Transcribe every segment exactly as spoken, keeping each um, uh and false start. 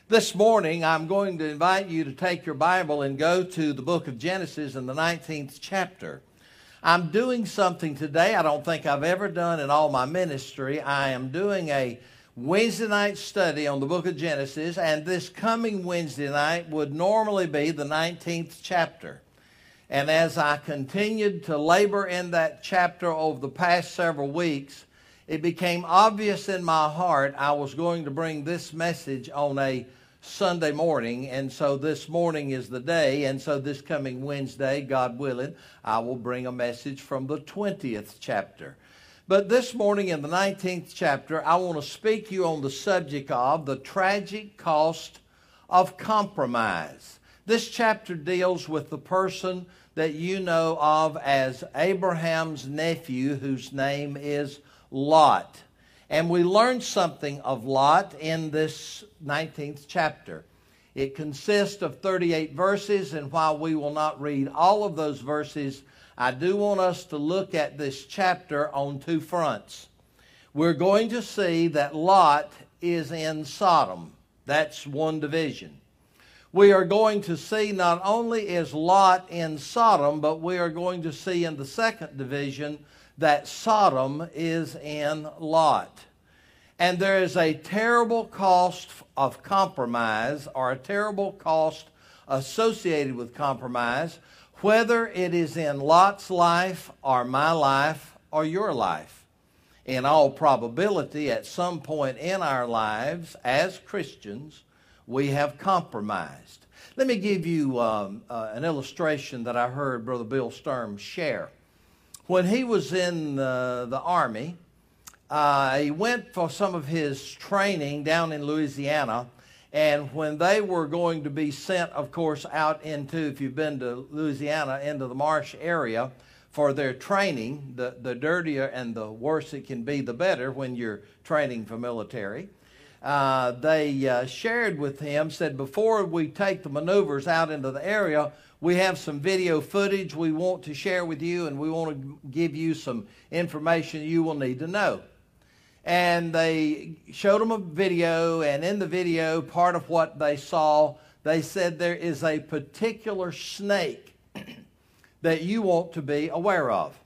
This morning, I'm going to invite you to take your Bible and go to the book of Genesis in the nineteenth chapter. I'm doing something today I don't think I've ever done in all my ministry. I am doing a Wednesday night study on the book of Genesis, and this coming Wednesday night would normally be the nineteenth chapter. And as I continued to labor in that chapter over the past several weeks, it became obvious in my heart I was going to bring this message on a Sunday morning, and so this morning is the day, and so this coming Wednesday, God willing, I will bring a message from the twentieth chapter. But this morning in the nineteenth chapter, I want to speak to you on the subject of the tragic cost of compromise. This chapter deals with the person that you know of as Abraham's nephew, whose name is Lot. And we learn something of Lot in this nineteenth chapter. It consists of thirty-eight verses, and while we will not read all of those verses, I do want us to look at this chapter on two fronts. We're going to see that Lot is in Sodom. That's one division. We are going to see not only is Lot in Sodom, but we are going to see in the second division that Sodom is in Lot. And there is a terrible cost of compromise, or a terrible cost associated with compromise, whether it is in Lot's life or my life or your life. In all probability, at some point in our lives as Christians, we have compromised. Let me give you um, uh, an illustration that I heard Brother Bill Sturm share. When he was in uh, the Army, uh, he went for some of his training down in Louisiana, and when they were going to be sent, of course, out into, if you've been to Louisiana, into the marsh area for their training, the, the dirtier and the worse it can be, the better when you're training for military. Uh, they uh, shared with him, said, before we take the maneuvers out into the area, we have some video footage we want to share with you, and we want to give you some information you will need to know. And they showed them a video, and in the video, part of what they saw, they said there is a particular snake that you want to be aware of.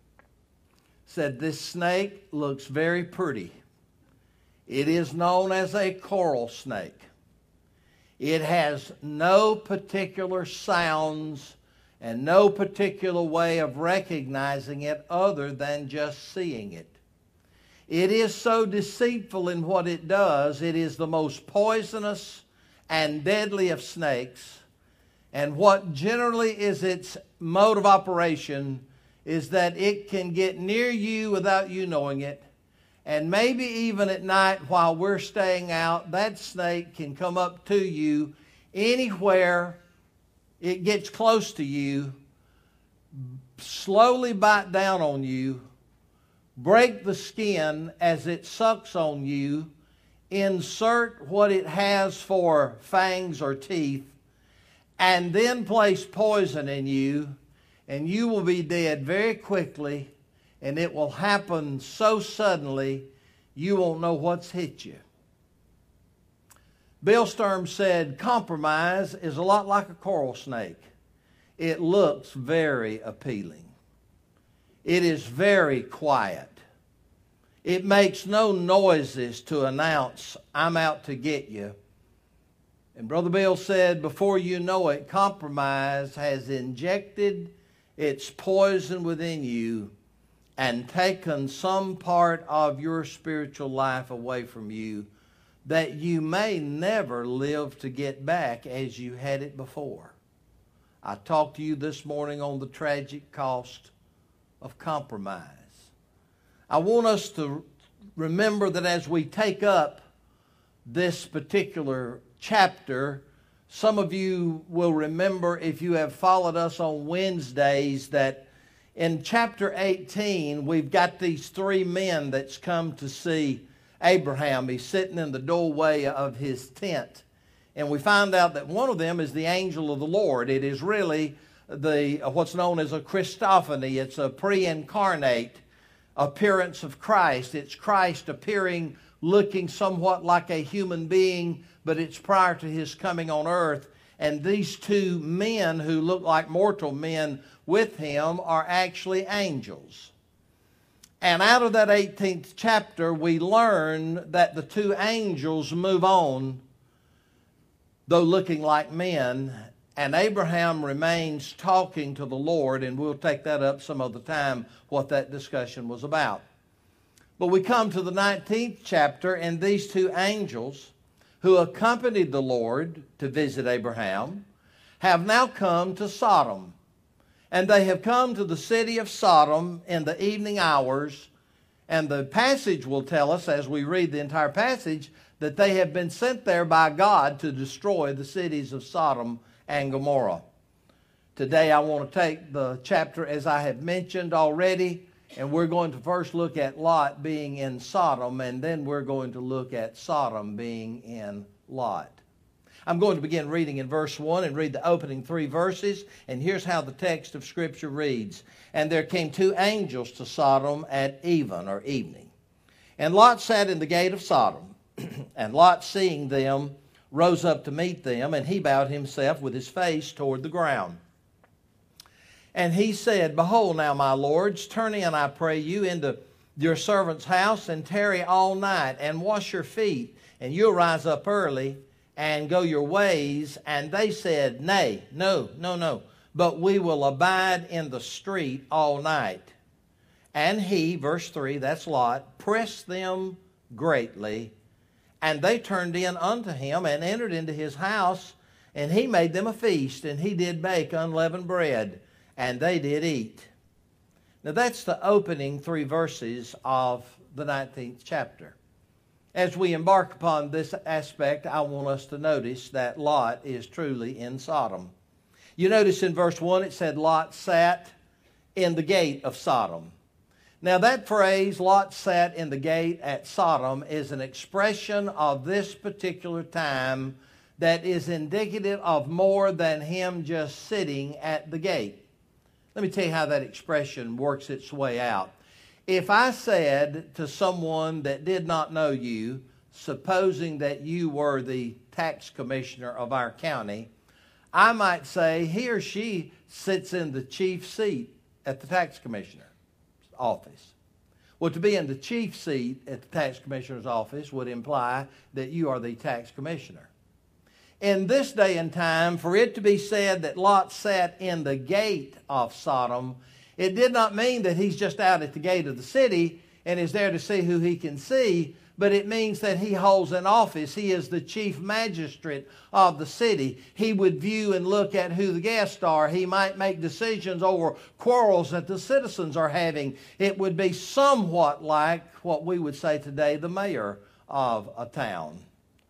Said this snake looks very pretty. It is known as a coral snake. It has no particular sounds and no particular way of recognizing it other than just seeing it. It is so deceitful in what it does. It is the most poisonous and deadly of snakes. And what generally is its mode of operation is that it can get near you without you knowing it. And maybe even at night while we're staying out, that snake can come up to you anywhere it gets close to you, slowly bite down on you, break the skin as it sucks on you, insert what it has for fangs or teeth, and then place poison in you, and you will be dead very quickly. And it will happen so suddenly, you won't know what's hit you. Bill Sturm said, compromise is a lot like a coral snake. It looks very appealing. It is very quiet. It makes no noises to announce, I'm out to get you. And Brother Bill said, before you know it, compromise has injected its poison within you and taken some part of your spiritual life away from you that you may never live to get back as you had it before. I talked to you this morning on the tragic cost of compromise. I want us to remember that as we take up this particular chapter, some of you will remember, if you have followed us on Wednesdays, that in chapter eighteen, we've got these three men that's come to see Abraham. He's sitting in the doorway of his tent. And we find out that one of them is the angel of the Lord. It is really the what's known as a Christophany. It's a pre-incarnate appearance of Christ. It's Christ appearing looking somewhat like a human being, but it's prior to his coming on earth. And these two men who look like mortal men with him are actually angels. And out of that eighteenth chapter, we learn that the two angels move on, though looking like men, and Abraham remains talking to the Lord, and we'll take that up some other time, what that discussion was about. But we come to the nineteenth chapter, and these two angels who accompanied the Lord to visit Abraham have now come to Sodom. And they have come to the city of Sodom in the evening hours. And the passage will tell us, as we read the entire passage, that they have been sent there by God to destroy the cities of Sodom and Gomorrah. Today I want to take the chapter as I have mentioned already, and we're going to first look at Lot being in Sodom, and then we're going to look at Sodom being in Lot. I'm going to begin reading in verse one and read the opening three verses, and here's how the text of Scripture reads. And there came two angels to Sodom at even, or evening. And Lot sat in the gate of Sodom, and Lot, seeing them, rose up to meet them, and he bowed himself with his face toward the ground. And he said, Behold now, my lords, turn in, I pray you, into your servant's house, and tarry all night, and wash your feet, and you'll rise up early, and go your ways. And they said, Nay, no, no, no, but we will abide in the street all night. And he, verse three, that's Lot, pressed them greatly, and they turned in unto him, and entered into his house, and he made them a feast, and he did bake unleavened bread, and they did eat. Now that's the opening three verses of the nineteenth chapter. As we embark upon this aspect, I want us to notice that Lot is truly in Sodom. You notice in verse one it said Lot sat in the gate of Sodom. Now that phrase, Lot sat in the gate at Sodom, is an expression of this particular time that is indicative of more than him just sitting at the gate. Let me tell you how that expression works its way out. If I said to someone that did not know you, supposing that you were the tax commissioner of our county, I might say he or she sits in the chief seat at the tax commissioner's office. Well, to be in the chief seat at the tax commissioner's office would imply that you are the tax commissioner. In this day and time, for it to be said that Lot sat in the gate of Sodom, it did not mean that he's just out at the gate of the city and is there to see who he can see, but it means that he holds an office. He is the chief magistrate of the city. He would view and look at who the guests are. He might make decisions over quarrels that the citizens are having. It would be somewhat like what we would say today, the mayor of a town.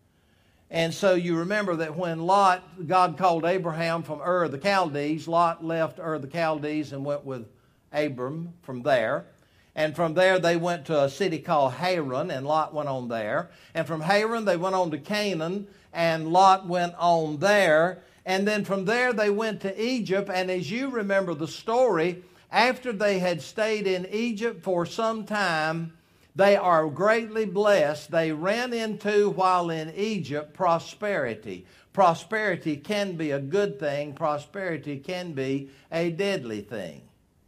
And so you remember that when Lot, God called Abraham from Ur of the Chaldees, Lot left Ur of the Chaldees and went with Abram from there. And from there they went to a city called Haran, and Lot went on there. And from Haran they went on to Canaan, and Lot went on there. And then from there they went to Egypt. And as you remember the story, after they had stayed in Egypt for some time, they are greatly blessed. They ran into, while in Egypt, prosperity. Prosperity can be a good thing. Prosperity can be a deadly thing.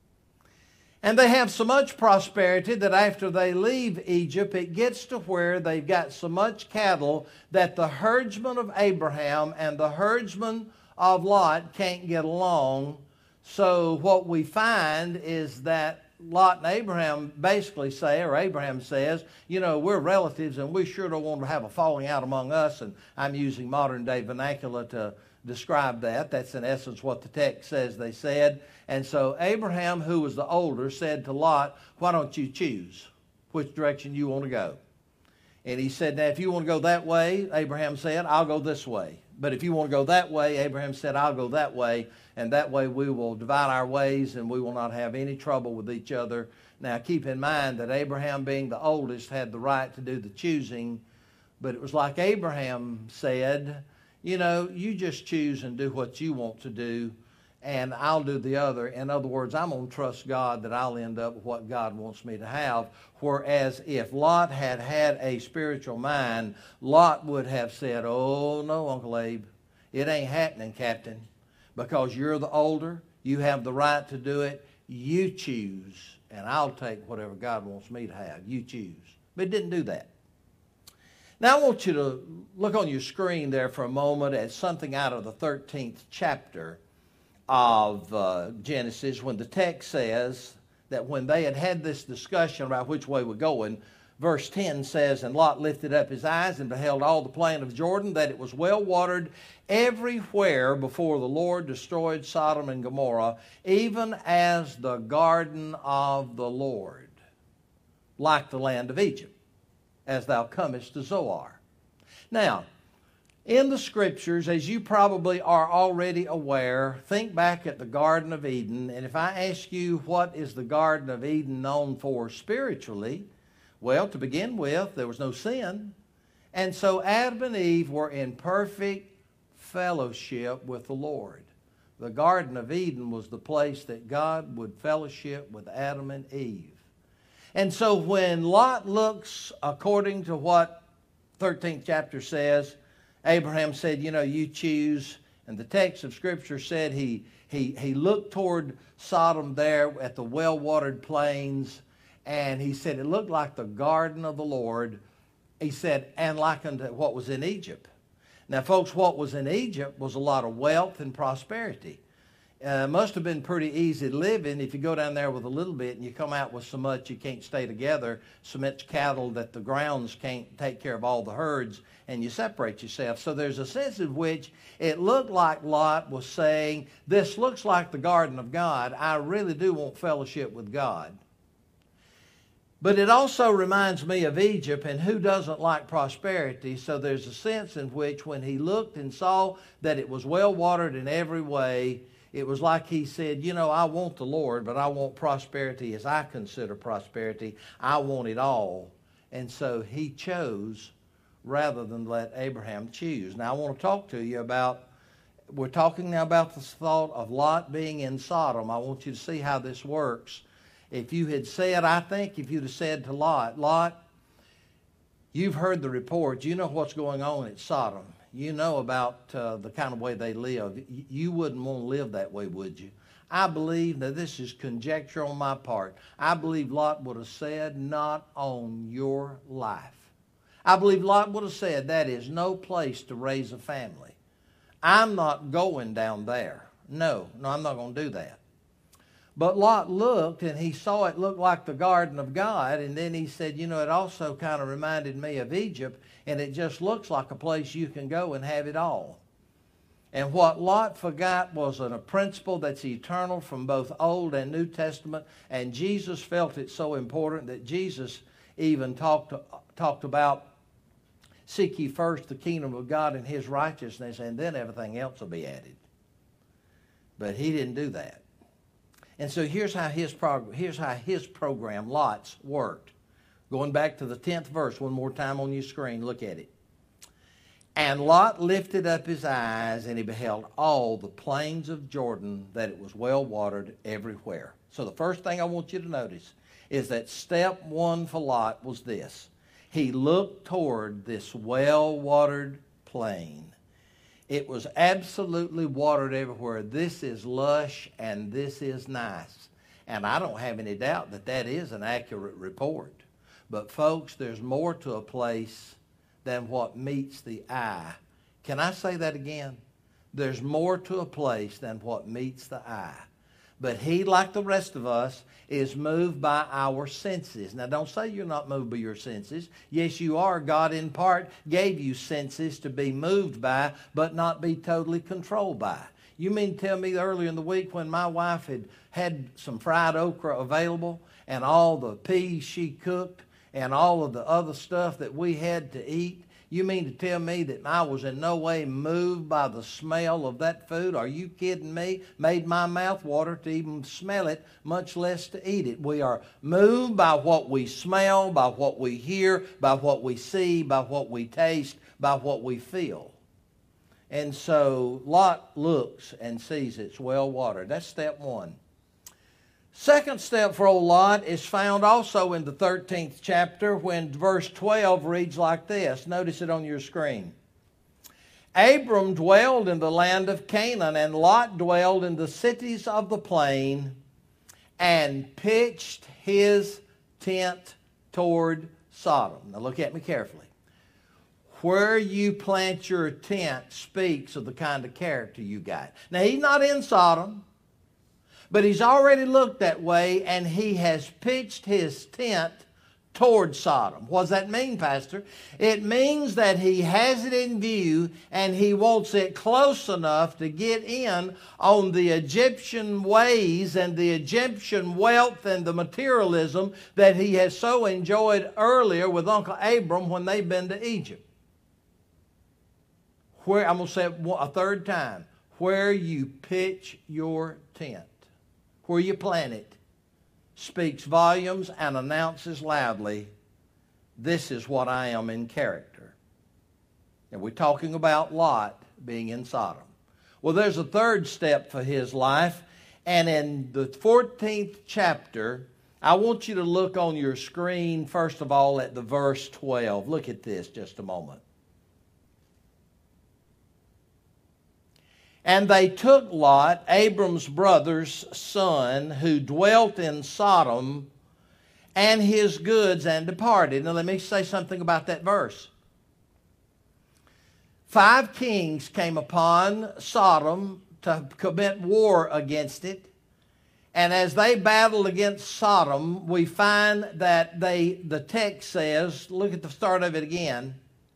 And they have so much prosperity that after they leave Egypt, it gets to where they've got so much cattle that the herdsmen of Abraham and the herdsmen of Lot can't get along. So what we find is that Lot and Abraham basically say, or Abraham says, you know, we're relatives and we sure don't want to have a falling out among us. And I'm using modern day vernacular to describe that. That's in essence what the text says they said. And so Abraham, who was the older, said to Lot, why don't you choose which direction you want to go? And he said, now if you want to go that way, Abraham said, I'll go this way. But if you want to go that way, Abraham said, I'll go that way. And that way we will divide our ways and we will not have any trouble with each other. Now keep in mind that Abraham, being the oldest, had the right to do the choosing. But it was like Abraham said, you know, you just choose and do what you want to do. and I'll do the other. In other words, I'm going to trust God that I'll end up with what God wants me to have. Whereas if Lot had had a spiritual mind, Lot would have said, oh, no, Uncle Abe, it ain't happening, Captain, because you're the older. You have the right to do it. You choose, and I'll take whatever God wants me to have. You choose. But it didn't do that. Now I want you to look on your screen there for a moment at something out of the thirteenth chapter of uh, Genesis, when the text says that when they had had this discussion about which way we're going, verse ten says, and Lot lifted up his eyes and beheld all the plain of Jordan, that it was well watered everywhere before the Lord destroyed Sodom and Gomorrah, even as the garden of the Lord, like the land of Egypt, as thou comest to Zoar. Now, in the Scriptures, as you probably are already aware, think back at the Garden of Eden, and if I ask you what is the Garden of Eden known for spiritually, well, to begin with, there was no sin, and so Adam and Eve were in perfect fellowship with the Lord. The Garden of Eden was the place that God would fellowship with Adam and Eve. And so when Lot looks, according to what thirteenth chapter says, Abraham said, you know, you choose. And the text of Scripture said he, he, he looked toward Sodom there at the well-watered plains, and he said it looked like the garden of the Lord. He said, and like unto what was in Egypt. Now, folks, what was in Egypt was a lot of wealth and prosperity. Uh, must have been pretty easy to live in if you go down there with a little bit and you come out with so much you can't stay together, so much cattle that the grounds can't take care of all the herds, and you separate yourself. So there's a sense in which it looked like Lot was saying, this looks like the garden of God. I really do want fellowship with God. But it also reminds me of Egypt, and who doesn't like prosperity? So there's a sense in which when he looked and saw that it was well watered in every way, it was like he said, you know, I want the Lord, but I want prosperity as I consider prosperity. I want it all. And so he chose rather than let Abraham choose. Now I want to talk to you about, we're talking now about the thought of Lot being in Sodom. I want you to see how this works. If you had said, I think if you'd have said to Lot, Lot, you've heard the reports. You know what's going on at Sodom. You know about uh, the kind of way they live. You wouldn't want to live that way, would you? I believe, now this is conjecture on my part, I believe Lot would have said, not on your life. I believe Lot would have said, that is no place to raise a family. I'm not going down there. No, no, I'm not going to do that. But Lot looked, and he saw it looked like the garden of God, and then he said, you know, it also kind of reminded me of Egypt, and it just looks like a place you can go and have it all. And what Lot forgot was a principle that's eternal from both Old and New Testament, and Jesus felt it so important that Jesus even talked, talked about, seek ye first the kingdom of God and his righteousness, and then everything else will be added. But he didn't do that. And so here's how his prog- here's how his program, Lot's, worked. Going back to the tenth verse one more time on your screen, look at it. And Lot lifted up his eyes, and he beheld all the plains of Jordan, that it was well watered everywhere. So the first thing I want you to notice is that step one for Lot was this. He looked toward this well-watered plain. It was absolutely watered everywhere. This is lush and this is nice. And I don't have any doubt that that is an accurate report. But folks, there's more to a place than what meets the eye. Can I say that again? There's more to a place than what meets the eye. But he, like the rest of us, is moved by our senses. Now, don't say you're not moved by your senses. Yes, you are. God, in part, gave you senses to be moved by, but not be totally controlled by. You mean to tell me earlier in the week when my wife had had some fried okra available and all the peas she cooked and all of the other stuff that we had to eat, you mean to tell me that I was in no way moved by the smell of that food? Are you kidding me? Made my mouth water to even smell it, much less to eat it. We are moved by what we smell, by what we hear, by what we see, by what we taste, by what we feel. And so Lot looks and sees it's well watered. That's step one. Second step for old Lot is found also in the thirteenth chapter when verse twelve reads like this. Notice it on your screen. Abram dwelled in the land of Canaan, and Lot dwelled in the cities of the plain, and pitched his tent toward Sodom. Now look at me carefully. Where you plant your tent speaks of the kind of character you got. Now he's not in Sodom, but he's already looked that way, and he has pitched his tent toward Sodom. What does that mean, Pastor? It means that he has it in view and he wants it close enough to get in on the Egyptian ways and the Egyptian wealth and the materialism that he has so enjoyed earlier with Uncle Abram when they've been to Egypt. Where, I'm going to say it a third time, where you pitch your tent, where you plant it, speaks volumes and announces loudly, this is what I am in character. And we're talking about Lot being in Sodom. Well, there's a third step for his life, and in the fourteenth chapter, I want you to look on your screen, first of all, at the verse twelve. Look at this just a moment. And they took Lot, Abram's brother's son, who dwelt in Sodom, and his goods, and departed. Now let me say something about that verse. Five kings came upon Sodom to commit war against it. And as they battled against Sodom, we find that they, the text says, look at the start of it again.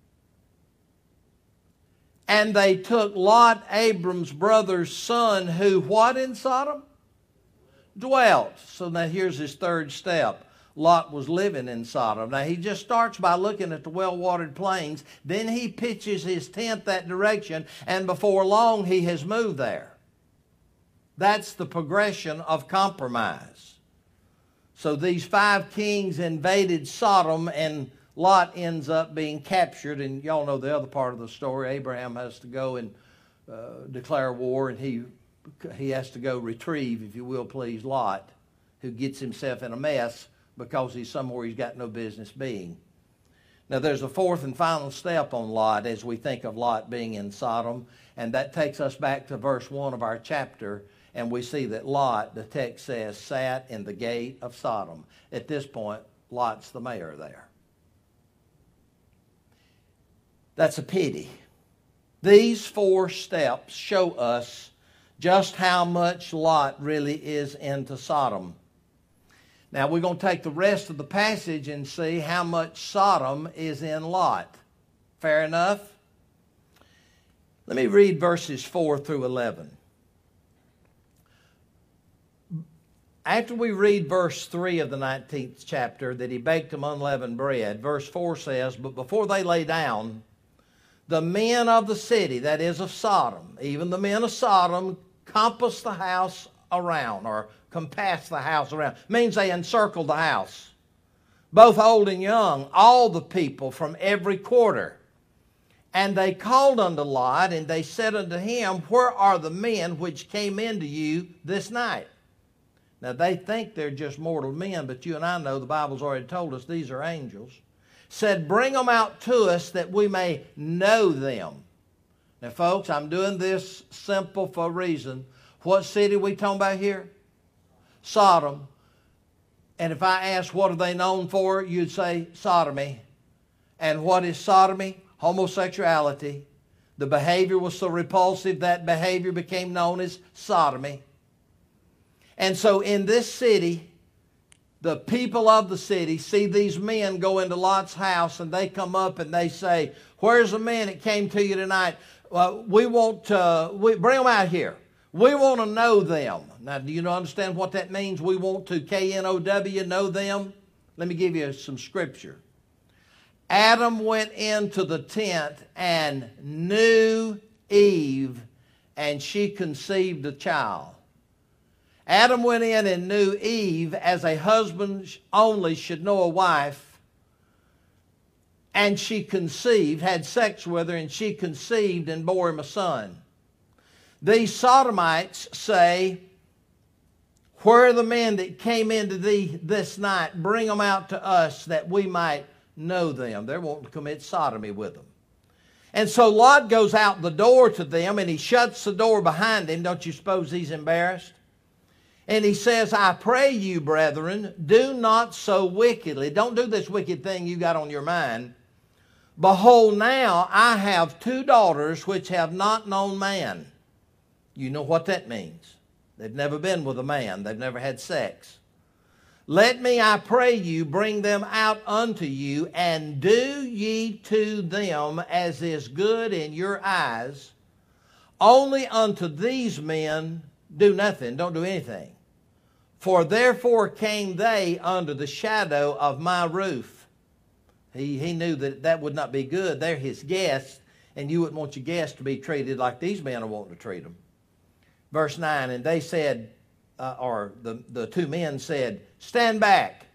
And they took Lot, Abram's brother's son, who what in Sodom? Dwelt. So now here's his third step. Lot was living in Sodom. Now he just starts by looking at the well-watered plains. Then he pitches his tent that direction, and before long he has moved there. That's the progression of compromise. So these five kings invaded Sodom, and Lot ends up being captured, and y'all know the other part of the story. Abraham has to go and uh, declare war, and he he has to go retrieve, if you will, please, Lot, who gets himself in a mess because he's somewhere he's got no business being. Now, there's a fourth and final step on Lot as we think of Lot being in Sodom, and that takes us back to verse one of our chapter, and we see that Lot, the text says, sat in the gate of Sodom. At this point, Lot's the mayor there. That's a pity. These four steps show us just how much Lot really is into Sodom. Now we're going to take the rest of the passage and see how much Sodom is in Lot. Fair enough? Let me read verses four through eleven. After we read verse three of the nineteenth chapter, that he baked them unleavened bread, verse four says, but before they lay down, the men of the city, that is of Sodom, even the men of Sodom, compassed the house around, or compassed the house around. Means they encircled the house. Both old and young, all the people from every quarter. And they called unto Lot, and they said unto him, where are the men which came into you this night? Now they think they're just mortal men, but you and I know the Bible's already told us these are angels. Said, bring them out to us that we may know them. Now, folks, I'm doing this simple for a reason. What city are we talking about here? Sodom. And if I ask what are they known for, you'd say sodomy. And what is sodomy? Homosexuality. The behavior was so repulsive that behavior became known as sodomy. And so in this city, the people of the city see these men go into Lot's house, and they come up and they say, where's the men that came to you tonight? Uh, we want to, we, bring them out here. We want to know them. Now, do you understand what that means? We want to, K N O W, know them. Let me give you some scripture. Adam went into the tent and knew Eve, and she conceived a child. Adam went in and knew Eve as a husband only should know a wife. And she conceived, had sex with her, and she conceived and bore him a son. These Sodomites say, where are the men that came into thee this night? Bring them out to us that we might know them. They're wanting to commit sodomy with them. And so Lot goes out the door to them, and he shuts the door behind him. Don't you suppose he's embarrassed? And he says, I pray you, brethren, do not so wickedly. Don't do this wicked thing you got on your mind. Behold, now I have two daughters which have not known man. You know what that means. They've never been with a man. They've never had sex. Let me, I pray you, bring them out unto you, and do ye to them as is good in your eyes. Only unto these men do nothing. Don't do anything. For therefore came they under the shadow of my roof. He, he knew that that would not be good. They're his guests, and you wouldn't want your guests to be treated like these men are wanting to treat them. Verse nine, and they said, uh, or the, the two men said, stand back.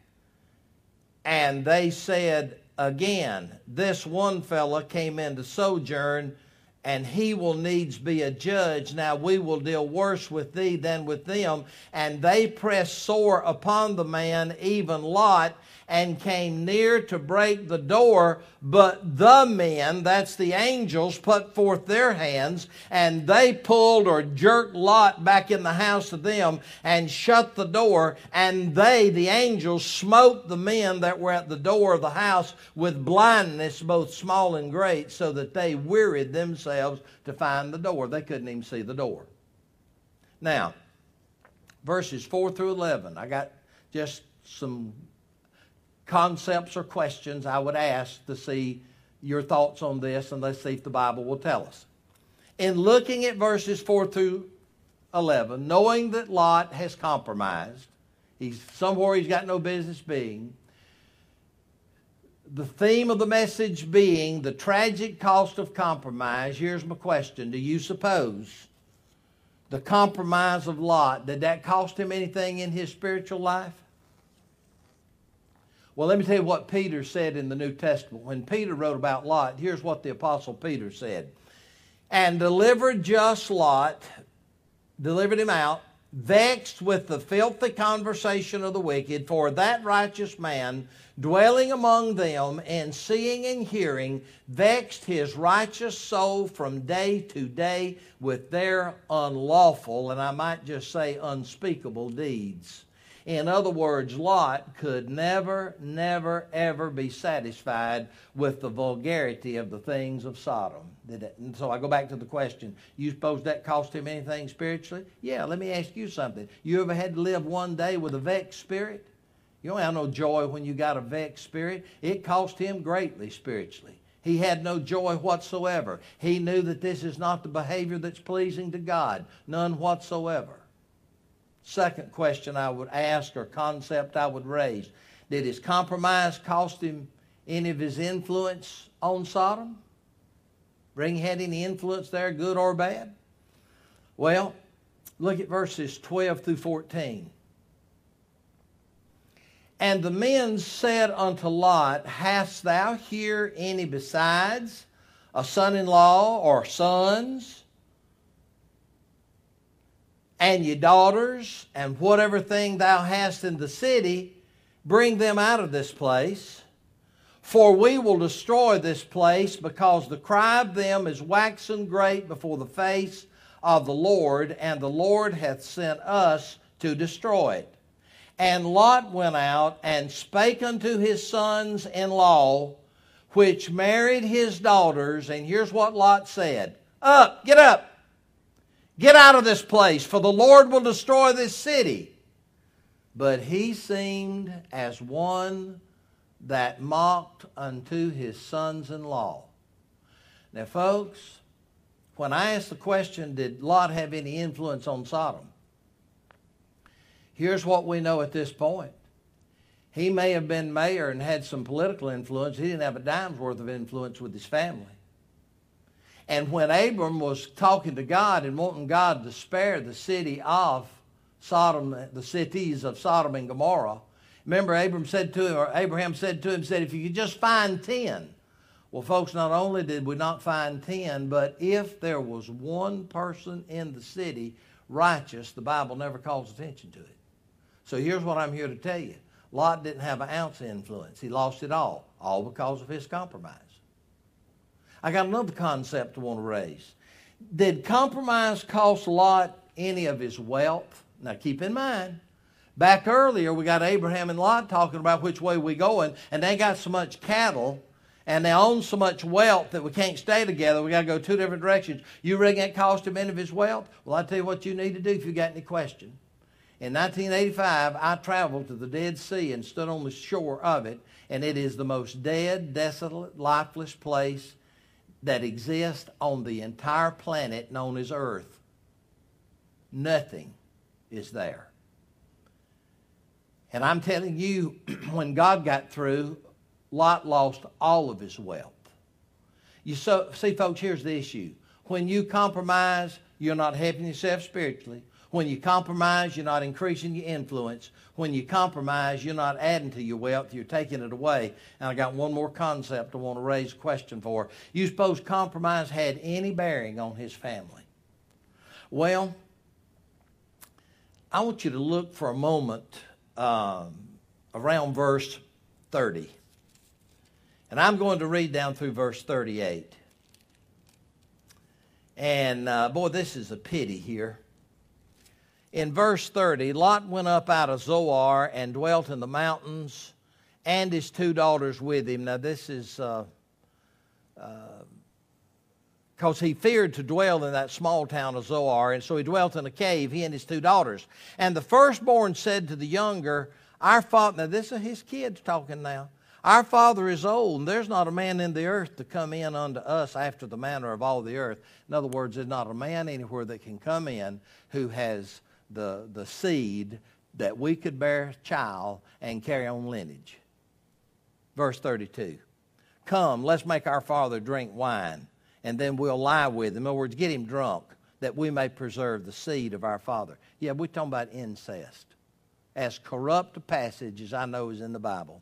And they said again, this one fella came in to sojourn, and he will needs be a judge. Now we will deal worse with thee than with them. And they pressed sore upon the man, even Lot, and came near to break the door. But the men, that's the angels, put forth their hands, and they pulled or jerked Lot back in the house of them and shut the door. And they, the angels, smote the men that were at the door of the house with blindness, both small and great, so that they wearied themselves to find the door. They couldn't even see the door. Now, verses four through eleven, I got just some concepts or questions I would ask to see your thoughts on this, and let's see if the Bible will tell us. In looking at verses four through eleven, knowing that Lot has compromised, he's somewhere he's got no business being, the theme of the message being the tragic cost of compromise, here's my question. Do you suppose the compromise of Lot, did that cost him anything in his spiritual life? Well, let me tell you what Peter said in the New Testament. When Peter wrote about Lot, here's what the Apostle Peter said. And delivered just Lot, delivered him out, vexed with the filthy conversation of the wicked, for that righteous man, dwelling among them, and seeing and hearing, vexed his righteous soul from day to day with their unlawful, and I might just say unspeakable deeds. In other words, Lot could never, never, ever be satisfied with the vulgarity of the things of Sodom. And so I go back to the question, you suppose that cost him anything spiritually? Yeah, let me ask you something. You ever had to live one day with a vexed spirit? You don't have no joy when you got a vexed spirit. It cost him greatly spiritually. He had no joy whatsoever. He knew that this is not the behavior that's pleasing to God. None whatsoever. Second question I would ask, or concept I would raise. Did his compromise cost him any of his influence on Sodom? Bring had any influence there, good or bad? Well, look at verses twelve through fourteen. And the men said unto Lot, hast thou here any besides a son-in-law or sons? And your daughters, and whatever thing thou hast in the city, bring them out of this place. For we will destroy this place, because the cry of them is waxen great before the face of the Lord, and the Lord hath sent us to destroy it. And Lot went out and spake unto his sons-in-law, which married his daughters, and here's what Lot said. Up, get up. Get out of this place, for the Lord will destroy this city. But he seemed as one that mocked unto his sons-in-law. Now, folks, when I ask the question, did Lot have any influence on Sodom? Here's what we know at this point. He may have been mayor and had some political influence. He didn't have a dime's worth of influence with his family. And when Abram was talking to God and wanting God to spare the city of Sodom, the cities of Sodom and Gomorrah, remember Abram said to him, or Abraham said to him, said, if you could just find ten Well, folks, not only did we not find ten, but if there was one person in the city righteous, the Bible never calls attention to it. So here's what I'm here to tell you. Lot didn't have an ounce of influence. He lost it all, all because of his compromise. I got another concept I want to raise. Did compromise cost Lot any of his wealth? Now keep in mind, back earlier we got Abraham and Lot talking about which way we going, and they got so much cattle and they own so much wealth that we can't stay together. We got to go two different directions. You reckon it cost him any of his wealth? Well, I'll tell you what you need to do if you got any question. In nineteen eighty-five, I traveled to the Dead Sea and stood on the shore of it, and it is the most dead, desolate, lifeless place that exists on the entire planet known as Earth. Nothing is there. And I'm telling you, when God got through, Lot lost all of his wealth. You so, see, folks, here's the issue. When you compromise, you're not helping yourself spiritually. When you compromise, you're not increasing your influence. When you compromise, you're not adding to your wealth, you're taking it away. And I got one more concept I want to raise a question for. You suppose compromise had any bearing on his family? Well, I want you to look for a moment um, around verse thirty. And I'm going to read down through verse thirty-eight. And uh, boy, this is a pity here. In verse thirty, Lot went up out of Zoar and dwelt in the mountains, and his two daughters with him. Now this is because uh, uh, he feared to dwell in that small town of Zoar, and so he dwelt in a cave, he and his two daughters. And the firstborn said to the younger, our father, now this is his kids talking now, our father is old, and there's not a man in the earth to come in unto us after the manner of all the earth. In other words, there's not a man anywhere that can come in who has the, the seed that we could bear a child and carry on lineage. Verse thirty-two. Come, let's make our father drink wine, and then we'll lie with him. In other words, get him drunk, that we may preserve the seed of our father. Yeah, we're talking about incest. As corrupt a passage as I know is in the Bible.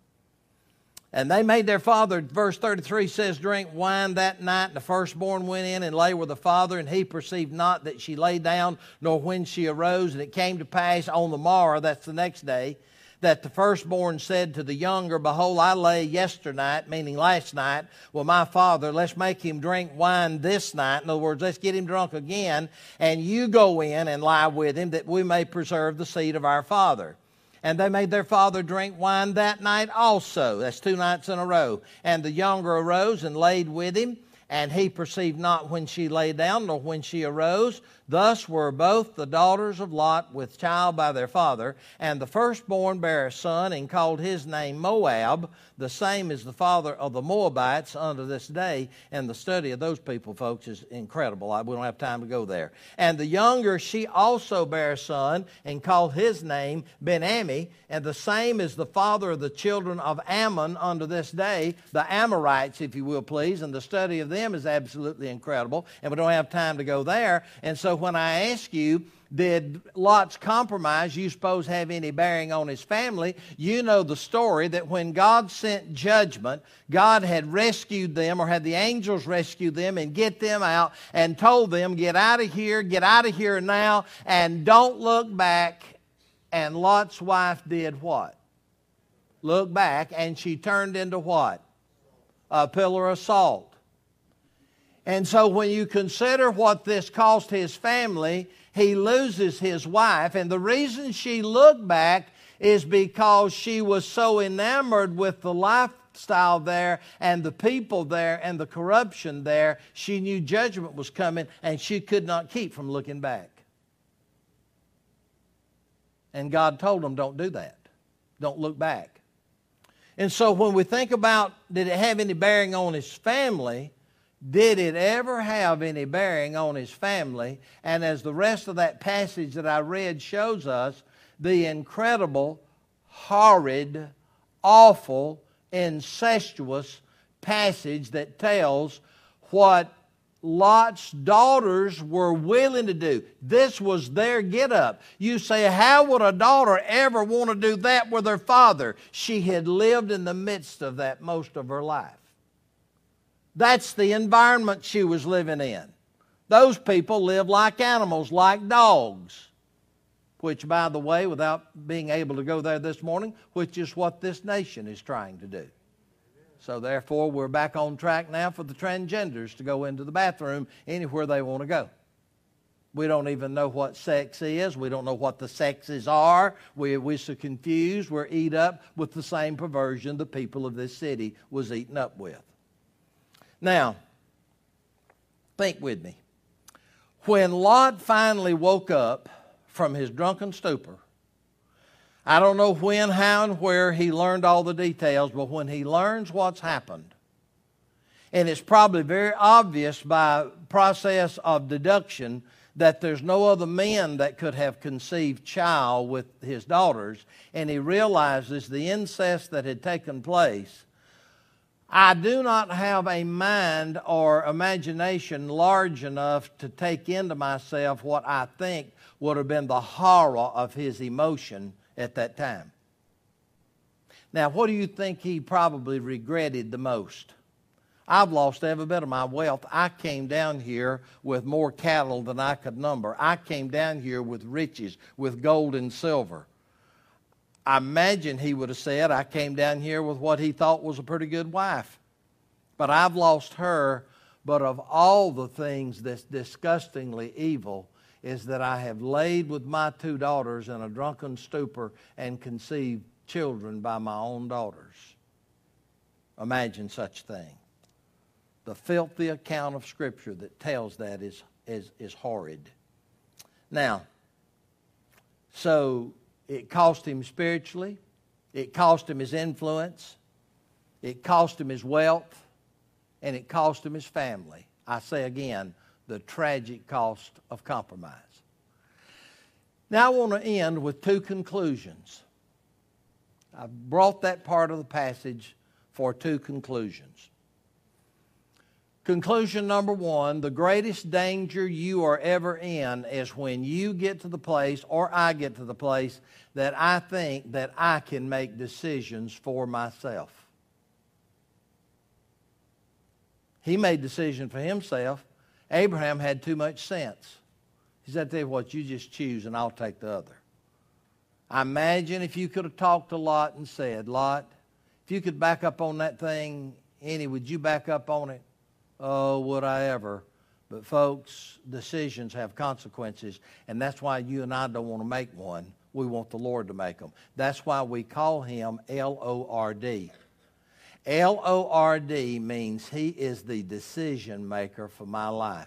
And they made their father, verse thirty-three says, drink wine that night. And the firstborn went in and lay with the father, and he perceived not that she lay down, nor when she arose. And it came to pass on the morrow, that's the next day, that the firstborn said to the younger, behold, I lay yesternight, meaning last night, with my father. Let's make him drink wine this night. In other words, let's get him drunk again, and you go in and lie with him, that we may preserve the seed of our father. And they made their father drink wine that night also. That's two nights in a row. And the younger arose and laid with him, and he perceived not when she lay down, nor when she arose. Thus were both the daughters of Lot with child by their father. And the firstborn bare a son, and called his name Moab. The same is the father of the Moabites unto this day. And the study of those people, folks, is incredible. We don't have time to go there. And the younger, she also bare a son, and called his name Ben-Ammi. And the same is the father of the children of Ammon unto this day. The Amorites, if you will, please. And the study of them is absolutely incredible. And we don't have time to go there. And so when I ask you, did Lot's compromise, you suppose, have any bearing on his family? You know the story that when God sent judgment, God had rescued them, or had the angels rescue them and get them out and told them, get out of here, get out of here now, and don't look back. And Lot's wife did what? Look back, and she turned into what? A pillar of salt. And so when you consider what this cost his family, he loses his wife. And the reason she looked back is because she was so enamored with the lifestyle there and the people there and the corruption there, she knew judgment was coming, and she could not keep from looking back. And God told them, don't do that. Don't look back. And so when we think about, did it have any bearing on his family? Did it ever have any bearing on his family? And as the rest of that passage that I read shows us, the incredible, horrid, awful, incestuous passage that tells what Lot's daughters were willing to do. This was their get-up. You say, how would a daughter ever want to do that with her father? She had lived in the midst of that most of her life. That's the environment she was living in. Those people live like animals, like dogs. Which, by the way, without being able to go there this morning, which is what this nation is trying to do. So therefore, we're back on track now for the transgenders to go into the bathroom anywhere they want to go. We don't even know what sex is. We don't know what the sexes are. We, we're so confused. We're eat up with the same perversion the people of this city was eaten up with. Now, think with me. When Lot finally woke up from his drunken stupor, I don't know when, how, and where he learned all the details, but when he learns what's happened, and it's probably very obvious by process of deduction that there's no other men that could have conceived child with his daughters, and he realizes the incest that had taken place, I do not have a mind or imagination large enough to take into myself what I think would have been the horror of his emotion at that time. Now, what do you think he probably regretted the most? I've lost every bit of my wealth. I came down here with more cattle than I could number. I came down here with riches, with gold and silver. I imagine he would have said, I came down here with what he thought was a pretty good wife. But I've lost her. But of all the things that's disgustingly evil is that I have laid with my two daughters in a drunken stupor and conceived children by my own daughters. Imagine such a thing. The filthy account of Scripture that tells that is, is, is horrid. Now, so it cost him spiritually. It cost him his influence. It cost him his wealth. And it cost him his family. I say again, the tragic cost of compromise. Now I want to end with two conclusions. I've brought that part of the passage for two conclusions. Conclusion number one, the greatest danger you are ever in is when you get to the place, or I get to the place, that I think that I can make decisions for myself. He made decision for himself. Abraham had too much sense. He said, I tell you what, you just choose and I'll take the other. I imagine if you could have talked to Lot and said, Lot, if you could back up on that thing, Annie, would you back up on it? Oh, would I ever? But folks, decisions have consequences, and that's why you and I don't want to make one. We want the Lord to make them. That's why we call him L O R D. L O R D means he is the decision maker for my life.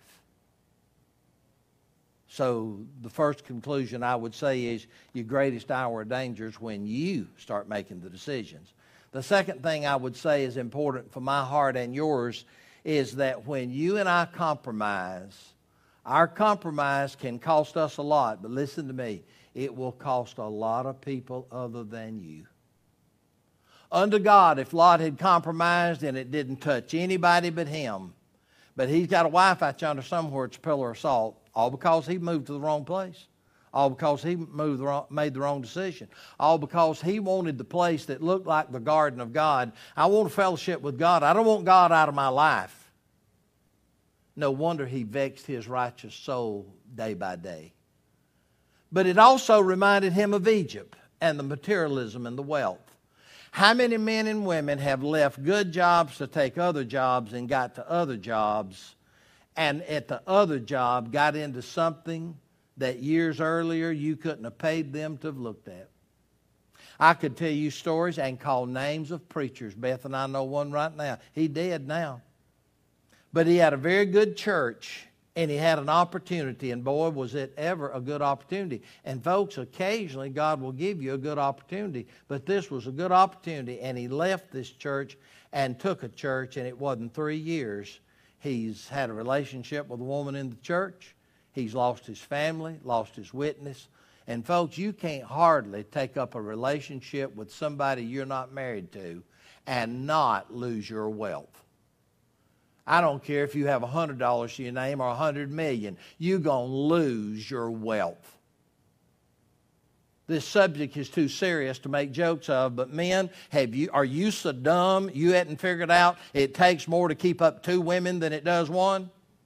So the first conclusion I would say is your greatest hour of danger is when you start making the decisions. The second thing I would say is important for my heart and yours is that when you and I compromise, our compromise can cost us a lot, but listen to me, it will cost a lot of people other than you. Unto God, if Lot had compromised and it didn't touch anybody but him, but he's got a wife out yonder somewhere, it's a pillar of salt, all because he moved to the wrong place. All because he moved the wrong, made the wrong decision. All because he wanted the place that looked like the garden of God. I want a fellowship with God. I don't want God out of my life. No wonder he vexed his righteous soul day by day. But it also reminded him of Egypt and the materialism and the wealth. How many men and women have left good jobs to take other jobs and got to other jobs, and at the other job got into something that years earlier you couldn't have paid them to have looked at? I could tell you stories and call names of preachers. Beth and I know one right now. He dead now. But he had a very good church, and he had an opportunity, and boy, was it ever a good opportunity. And folks, occasionally God will give you a good opportunity, but this was a good opportunity, and he left this church and took a church, and it wasn't three years. He's had a relationship with a woman in the church. He's lost his family, lost his witness. And folks, you can't hardly take up a relationship with somebody you're not married to and not lose your wealth. I don't care if you have one hundred dollars to your name or one hundred million dollars. You're going to lose your wealth. This subject is too serious to make jokes of, but men, have you, are you so dumb you hadn't figured out it takes more to keep up two women than it does one?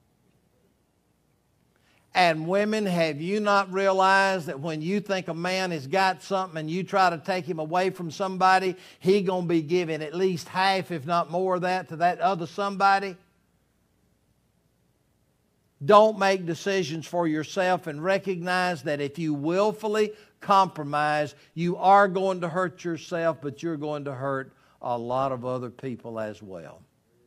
And women, have you not realized that when you think a man has got something and you try to take him away from somebody, he going to be giving at least half, if not more of that, to that other somebody? Don't make decisions for yourself, and recognize that if you willfully compromise, you are going to hurt yourself, but you're going to hurt a lot of other people as well.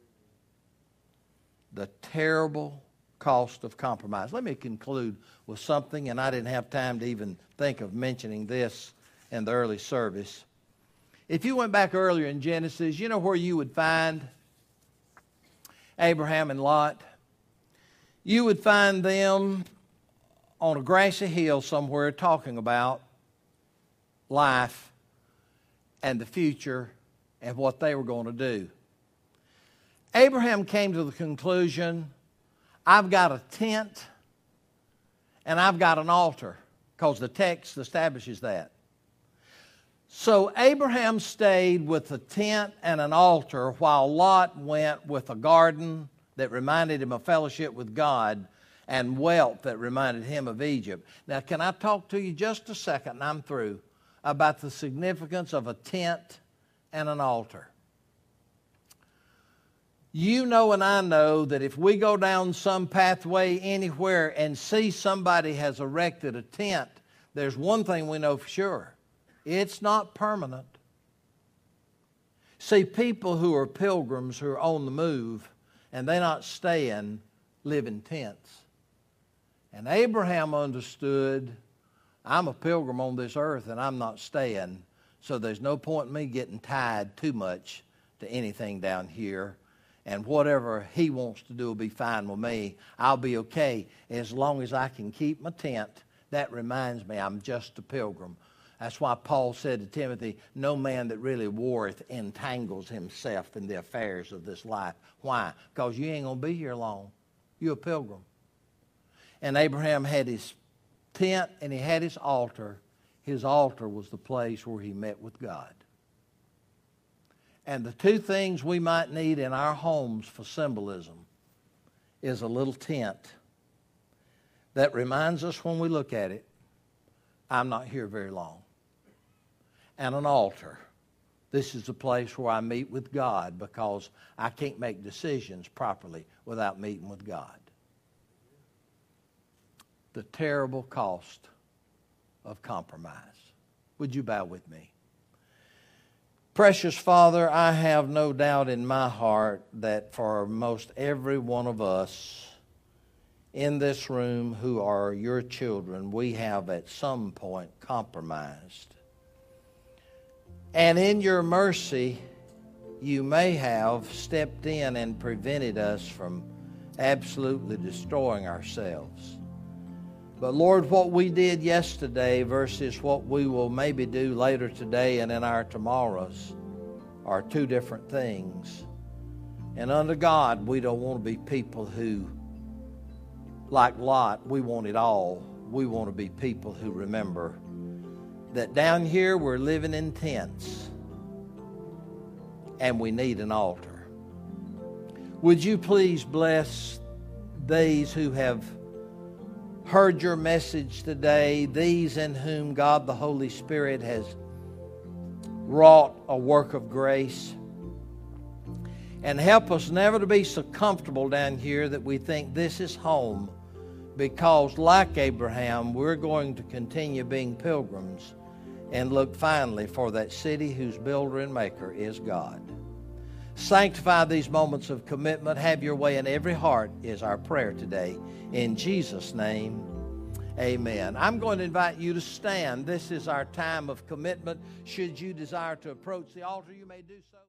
The terrible cost of compromise. Let me conclude with something, and I didn't have time to even think of mentioning this in the early service. If you went back earlier in Genesis, you know where you would find Abraham and Lot? You would find them on a grassy hill somewhere talking about life and the future and what they were going to do. Abraham came to the conclusion, I've got a tent and I've got an altar, because the text establishes that. So Abraham stayed with a tent and an altar while Lot went with a garden that reminded him of fellowship with God and wealth that reminded him of Egypt. Now, can I talk to you just a second, and I'm through, about the significance of a tent and an altar? You know and I know that if we go down some pathway anywhere and see somebody has erected a tent, there's one thing we know for sure. It's not permanent. See, people who are pilgrims, who are on the move, and they're not staying, live in tents. And Abraham understood, I'm a pilgrim on this earth and I'm not staying, so there's no point in me getting tied too much to anything down here. And whatever he wants to do will be fine with me. I'll be okay as long as I can keep my tent. That reminds me, I'm just a pilgrim. That's why Paul said to Timothy, no man that really warreth entangles himself in the affairs of this life. Why? Because you ain't going to be here long. You're a pilgrim. And Abraham had his tent and he had his altar. His altar was the place where he met with God. And the two things we might need in our homes for symbolism is a little tent that reminds us when we look at it, I'm not here very long. And an altar. This is the place where I meet with God, because I can't make decisions properly without meeting with God. The terrible cost of compromise. Would you bow with me? Precious Father, I have no doubt in my heart that for most every one of us in this room who are your children, we have at some point compromised. And in your mercy, you may have stepped in and prevented us from absolutely destroying ourselves. But Lord, what we did yesterday versus what we will maybe do later today and in our tomorrows are two different things. And under God, we don't want to be people who, like Lot, we want it all. We want to be people who remember that down here we're living in tents and we need an altar. Would you please bless these who have heard your message today, these in whom God the Holy Spirit has wrought a work of grace, and help us never to be so comfortable down here that we think this is home, because like Abraham, we're going to continue being pilgrims and look finally for that city whose builder and maker is God. Sanctify these moments of commitment. Have your way in every heart is our prayer today. In Jesus' name, amen. I'm going to invite you to stand. This is our time of commitment. Should you desire to approach the altar, you may do so.